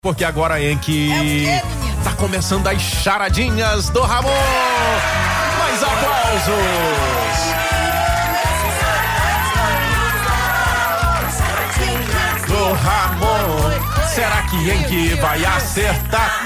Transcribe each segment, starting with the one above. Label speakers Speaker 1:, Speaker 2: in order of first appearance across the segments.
Speaker 1: Porque agora é que tá começando as charadinhas do Ramon. Mais aplausos. Do Ramon. Será que Henk vai acertar?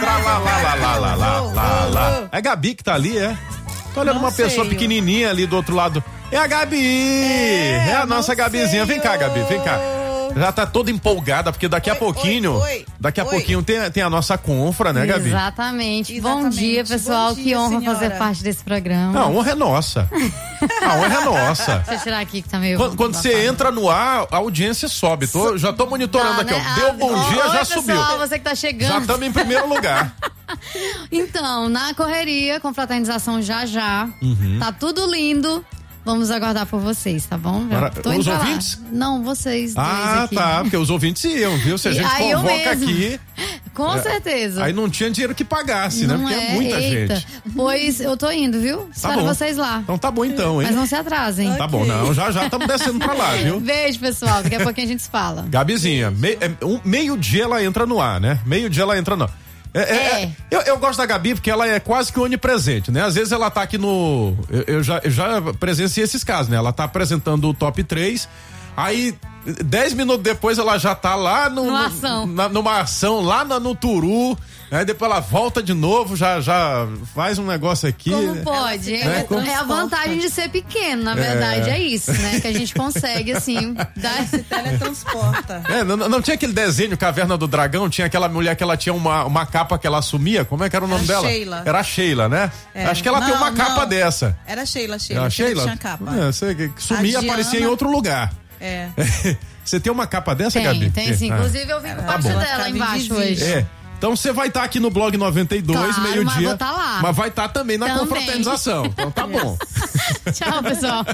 Speaker 1: É a Gabi que tá ali, é? Tô olhando uma pessoa pequenininha ali do outro lado. É a Gabi. É a nossa Gabizinha. Vem cá, Gabi, vem cá. Já tá toda empolgada, porque daqui a pouquinho tem a nossa confra, né, Gabi?
Speaker 2: Exatamente. Bom dia, pessoal. Bom dia, que honra fazer parte desse programa.
Speaker 1: Não, a honra é nossa. A honra é nossa.
Speaker 2: Deixa eu tirar aqui que tá meio...
Speaker 1: Quando você entra no ar, a audiência sobe. Já tô monitorando aqui, ó. Deu bom dia, já subiu.
Speaker 2: Pessoal, você que tá chegando.
Speaker 1: Já estamos em primeiro lugar.
Speaker 2: Então, na correria, com fraternização já. Tá tudo lindo. Vamos aguardar por vocês, tá bom?
Speaker 1: Os ouvintes?
Speaker 2: Não, vocês dois aqui.
Speaker 1: Tá, porque os ouvintes iam, viu? Se a gente convoca aqui...
Speaker 2: Com certeza.
Speaker 1: Aí não tinha dinheiro que pagasse, né? Porque é muita gente.
Speaker 2: Pois eu tô indo, viu? Espero vocês lá.
Speaker 1: Então tá bom então, hein?
Speaker 2: Mas não se atrasem.
Speaker 1: Tá bom, não. Já estamos descendo pra lá, viu?
Speaker 2: Beijo, pessoal. Daqui a pouquinho a gente se fala.
Speaker 1: Gabizinha, meio-dia ela entra no ar, né? Meio-dia ela entra no ar. Eu gosto da Gabi porque ela é quase que onipresente, né? Às vezes ela tá aqui no... Eu já presenciei esses casos, né? Ela tá apresentando o top 3, aí 10 minutos depois ela já tá lá numa ação lá no Turu, aí depois ela volta de novo, já faz um negócio aqui.
Speaker 2: Como pode? É a vantagem de ser pequeno, na verdade, é isso, né? Que a gente consegue, assim,
Speaker 3: se teletransporta.
Speaker 1: Não tinha aquele desenho Caverna do Dragão? Tinha aquela mulher que ela tinha uma capa que ela assumia, como é que era o nome dela?
Speaker 3: Sheila.
Speaker 1: Era a Sheila, né? Acho que ela tem uma capa dessa.
Speaker 3: Era a Sheila.
Speaker 1: Era a Sheila?
Speaker 3: Tinha capa.
Speaker 1: Você sumia e aparecia em outro lugar. Você tem uma capa dessa, Gabi?
Speaker 2: Tem sim. Inclusive eu vim com parte dela embaixo hoje.
Speaker 1: Então você vai estar aqui no Blog 92, meio-dia.
Speaker 2: Mas vou estar lá.
Speaker 1: Mas vai estar também na confraternização. Então tá bom.
Speaker 2: Tchau, pessoal.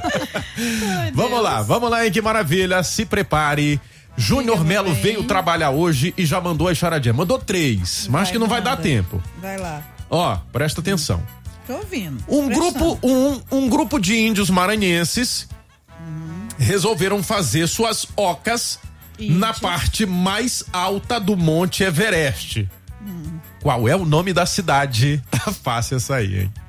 Speaker 1: Vamos lá, hein? Que maravilha. Se prepare. Júnior Melo veio trabalhar hoje e já mandou as charadinhas. Mandou 3, mas acho que não vai dar tempo.
Speaker 3: Vai lá.
Speaker 1: Ó, presta atenção.
Speaker 3: Tô ouvindo.
Speaker 1: Um grupo de índios maranhenses resolveram fazer suas ocas na parte mais alta do Monte Everest. Qual é o nome da cidade? Tá fácil essa aí, hein?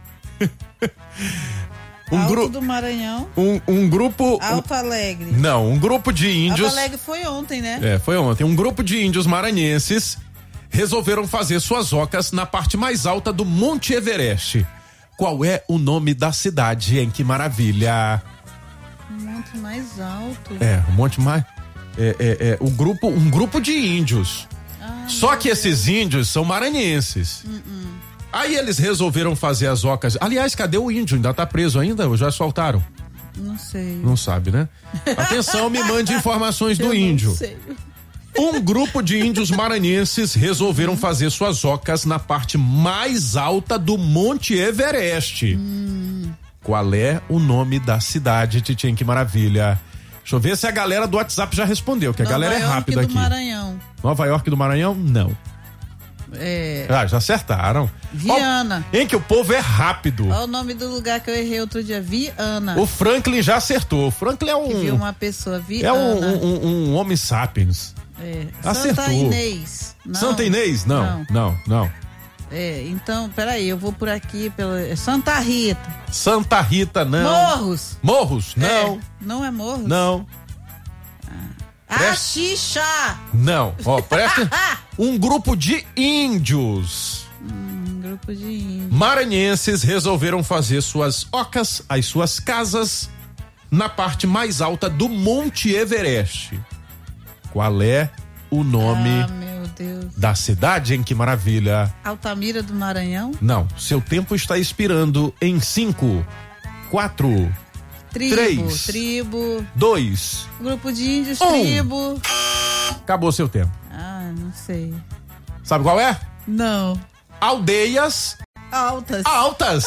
Speaker 3: Alto do Maranhão.
Speaker 1: Um grupo...
Speaker 3: Alto Alegre.
Speaker 1: Não, um grupo de índios...
Speaker 3: Alto Alegre foi ontem, né?
Speaker 1: Foi ontem. Um grupo de índios maranhenses resolveram fazer suas ocas na parte mais alta do Monte Everest. Qual é o nome da cidade, hein? Que maravilha!
Speaker 3: Um monte mais alto.
Speaker 1: Um monte mais... um grupo de índios. Só que esses índios são maranhenses. Aí eles resolveram fazer as ocas. Aliás, cadê o índio? Ainda tá preso ainda? Ou já soltaram?
Speaker 3: Não sei.
Speaker 1: Não sabe, né? Atenção, me mande informações do índio.
Speaker 3: Não sei.
Speaker 1: Um grupo de índios maranhenses resolveram fazer suas ocas na parte mais alta do Monte Everest. Qual é o nome da cidade, Titien? Que maravilha. Deixa eu ver se a galera do WhatsApp já respondeu, que a galera é rápida aqui.
Speaker 3: Nova York do Maranhão.
Speaker 1: Nova York do Maranhão? Não. Já acertaram.
Speaker 3: Viana.
Speaker 1: Em que o povo é rápido.
Speaker 3: Olha o nome do lugar que eu errei outro dia, Viana.
Speaker 1: O Franklin já acertou. O Franklin é
Speaker 3: que viu uma pessoa, Viana.
Speaker 1: É um homem sapiens. Acertou.
Speaker 3: Santa Inês. Não.
Speaker 1: Santa Inês? Não.
Speaker 3: Então, peraí, eu vou por aqui Santa Rita.
Speaker 1: Santa Rita, não. Morros? Não.
Speaker 3: Não é Morros?
Speaker 1: Não.
Speaker 3: Xixá.
Speaker 1: Não. Presta. Um grupo de índios.
Speaker 3: Grupo de índios.
Speaker 1: Maranhenses resolveram fazer suas ocas, as suas casas, na parte mais alta do Monte Everest. Qual é o nome
Speaker 3: meu Deus.
Speaker 1: Da cidade, hein? Que maravilha.
Speaker 3: Altamira do Maranhão?
Speaker 1: Não, seu tempo está expirando em 5, 4, 3,
Speaker 3: tribo.
Speaker 1: 2.
Speaker 3: Grupo de índios,
Speaker 1: 1.
Speaker 3: tribo.
Speaker 1: Acabou seu tempo.
Speaker 3: Não sei.
Speaker 1: Sabe qual é?
Speaker 3: Não.
Speaker 1: Aldeias
Speaker 3: altas.
Speaker 1: Aldeias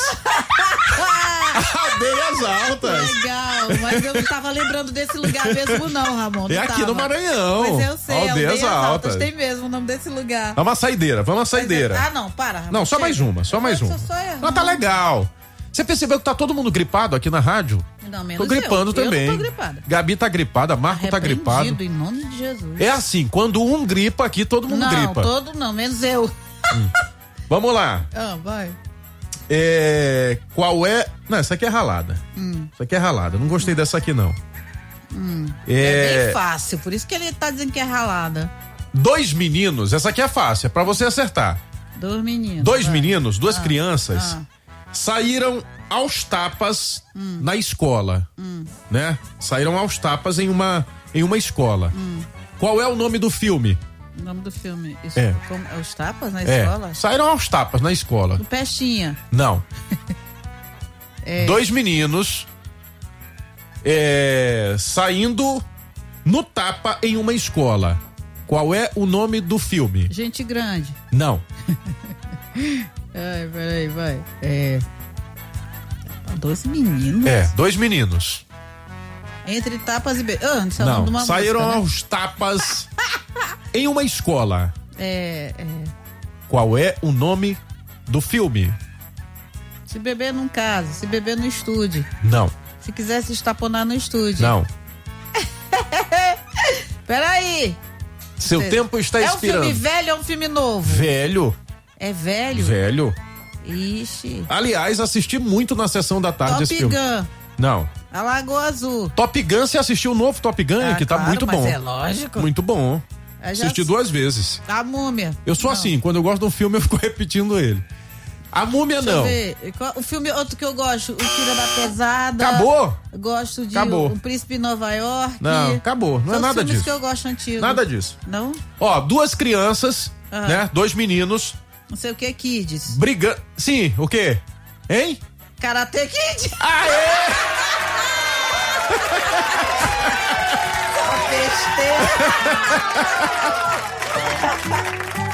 Speaker 1: altas.
Speaker 3: Legal, mas eu não tava lembrando desse lugar mesmo não, Ramon.
Speaker 1: É aqui no Maranhão.
Speaker 3: Pois eu sei,
Speaker 1: Aldeias altas.
Speaker 3: Tem mesmo o nome desse lugar.
Speaker 1: Vamos à saideira.
Speaker 3: Não, para, Ramon.
Speaker 1: Não, só mais uma. Mas tá legal. Você percebeu que tá todo mundo gripado aqui na rádio?
Speaker 3: não, menos
Speaker 1: Tô gripando
Speaker 3: eu.
Speaker 1: também.
Speaker 3: Eu tô gripada.
Speaker 1: Gabi tá gripada, Marco tá gripado.
Speaker 3: Em nome de Jesus.
Speaker 1: É assim, quando um gripa aqui, todo mundo gripa.
Speaker 3: Não, menos eu.
Speaker 1: Vamos lá.
Speaker 3: Vai.
Speaker 1: Qual é... Não, essa aqui é ralada. Essa aqui é ralada, não gostei dessa aqui não.
Speaker 3: É bem fácil, por isso que ele tá dizendo que é ralada.
Speaker 1: Dois meninos, essa aqui é fácil, é pra você acertar. Dois meninos, duas crianças, saíram aos tapas na escola, né? Saíram aos tapas em uma escola. Qual é o nome do filme?
Speaker 3: O nome do filme? Isso, é os tapas na escola?
Speaker 1: Saíram aos tapas na escola.
Speaker 3: Do Pestinha.
Speaker 1: Não. Dois meninos saindo no tapa em uma escola. Qual é o nome do filme?
Speaker 3: Gente Grande.
Speaker 1: Não.
Speaker 3: Ai, peraí, vai. Dois meninos?
Speaker 1: Dois meninos.
Speaker 3: Entre tapas e beijos.
Speaker 1: Não, saíram aos tapas em uma escola. Qual é o nome do filme?
Speaker 3: Se beber num caso, se beber no estúdio.
Speaker 1: Não.
Speaker 3: Se quiser se estaponar no estúdio.
Speaker 1: Não.
Speaker 3: Peraí.
Speaker 1: Seu tempo está expirando.
Speaker 3: É um filme velho ou é um filme novo?
Speaker 1: Velho.
Speaker 3: É velho?
Speaker 1: Velho.
Speaker 3: Ixi.
Speaker 1: Aliás, assisti muito na sessão da tarde esse filme.
Speaker 3: Top Gun.
Speaker 1: Não.
Speaker 3: A Lagoa Azul.
Speaker 1: Top Gun, você assistiu o novo Top Gun, que tá muito bom.
Speaker 3: Mas é lógico.
Speaker 1: Muito bom. Assisti 2 vezes.
Speaker 3: A Múmia.
Speaker 1: Eu sou assim, quando eu gosto de um filme, eu fico repetindo ele. A Múmia não.
Speaker 3: Deixa eu ver. O filme outro que eu gosto, O Tira da Pesada.
Speaker 1: Acabou?
Speaker 3: Eu gosto de
Speaker 1: Acabou.
Speaker 3: O Príncipe de Nova York.
Speaker 1: Não, acabou. Não é nada disso.
Speaker 3: São filmes que eu gosto antigo.
Speaker 1: Nada disso.
Speaker 3: Não?
Speaker 1: Ó, duas crianças, né? Dois meninos.
Speaker 3: Não sei o que, Kids.
Speaker 1: Brigando. Sim, o quê? Hein?
Speaker 3: Karate Kid.
Speaker 1: Aê!
Speaker 3: Besteira.